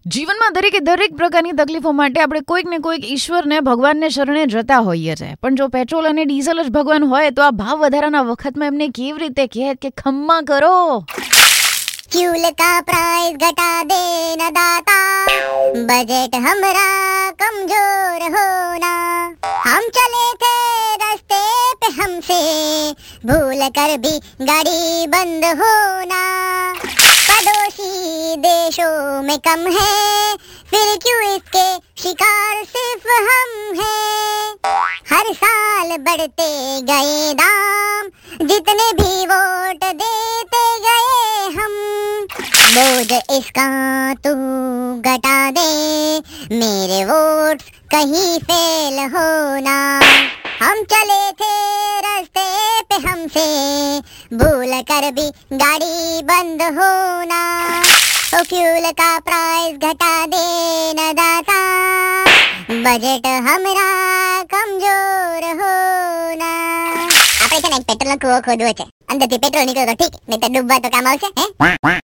જીવનમાં દરેક પ્રકારની તકલીફો માટે આપણે કોઈક ને કોઈક ઈશ્વરને ભગવાનને શરણે જતા હોઈએ છે, પણ જો પેટ્રોલ અને ડીઝલ જ ભગવાન હોય તો આ ભાવ વધારાના વખતમાં એમને કેવી રીતે કહે કે ખમ્મા કરો। फ्यूल का प्राइस घटा दे न दाता, बजट हमरा कमजोर होना, हम चले थे रास्ते पे हमसे भूल कर भी गाड़ी बंद होना, पड़ोसी देशों में कम है फिर क्यों इसके शिकार सिर्फ हम हैं, हर साल बढ़ते गए दाम जितने भी वोट देते गए हम, बोझ इसका तू घटा दे मेरे वोट कहीं फेल होना, हम चले थे रास्ते पे हमसे भूल कर भी गाड़ी बंद होना, तो फ्यूल का प्राइस घटा दे न दाता, बजट हमरा कमजोर होना। આપણે છે ને પેટ્રોલ નો કૂવો ખોદવો છે, અંદરથી પેટ્રોલ નીકળે તો ઠીક, નહીં તો ડૂબવા તો કામ આવશે હે।